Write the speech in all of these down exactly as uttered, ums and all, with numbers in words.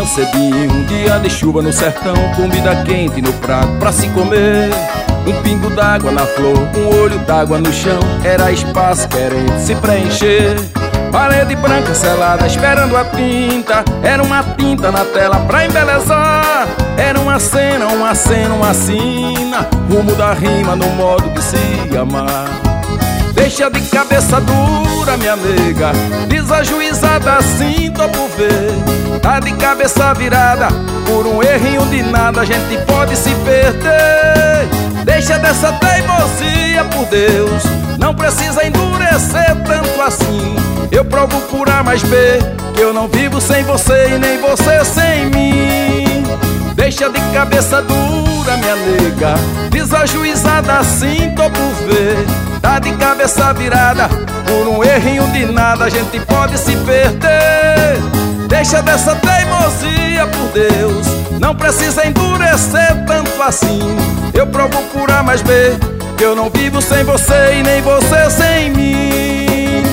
cedinho, um dia de chuva no sertão, comida quente no prato pra se comer. Um pingo d'água na flor, um olho d'água no chão, era espaço querendo se preencher. Parede branca selada esperando a tinta, era uma tinta na tela pra embelezar. Era uma cena, uma cena, uma sina, rumo da rima no modo de se amar. Deixa de cabeça dura, minha nega, desajuizada assim tô por ver. Tá de cabeça virada, por um errinho de nada a gente pode se perder. Deixa dessa teimosia, por Deus, não precisa endurecer tanto assim. Eu provo por A mais B, que eu não vivo sem você e nem você sem mim. Deixa de cabeça dura, minha nega, desajuizada assim tô por ver. Tá de cabeça virada, por um errinho de nada a gente pode se perder. Deixa dessa teimosia, por Deus, não precisa endurecer tanto assim. Eu provo por A mais B, que eu não vivo sem você e nem você sem mim.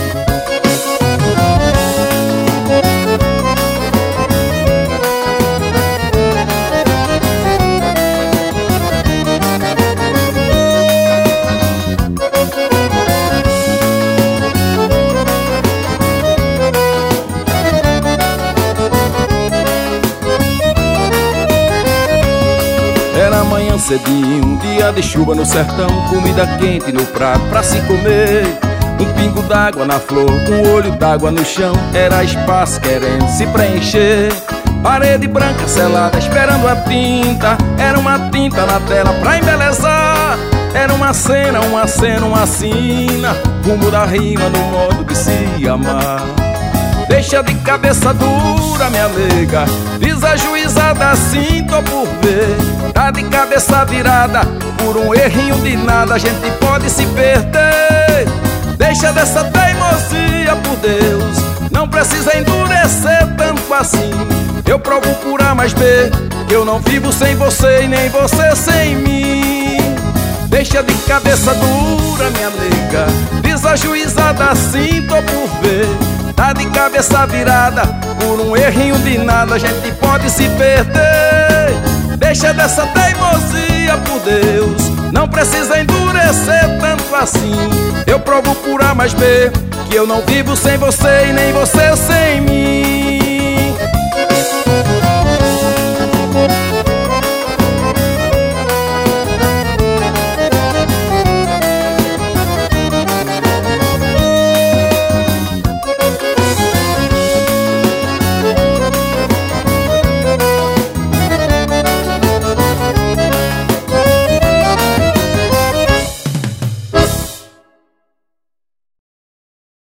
Era manhã cedinho, um dia de chuva no sertão, comida quente no prato pra se comer. Um pingo d'água na flor, um olho d'água no chão, era espaço querendo se preencher. Parede branca selada esperando a tinta, era uma tinta na tela pra embelezar. Era uma cena, uma cena, uma sina, rumo da rima no modo de se amar. Deixa de cabeça dura, minha nega, desajuizada assim tô por ver. Tá de cabeça virada, por um errinho de nada a gente pode se perder. Deixa dessa teimosia, por Deus, não precisa endurecer tanto assim. Eu provo por A mais B, que eu não vivo sem você e nem você sem mim. Deixa de cabeça dura, minha nega, desajuizada assim tô por ver. Tá de cabeça virada, por um errinho de nada a gente pode se perder. Deixa dessa teimosia, por Deus, não precisa endurecer tanto assim. Eu provo por A mais B, que eu não vivo sem você e nem você sem mim.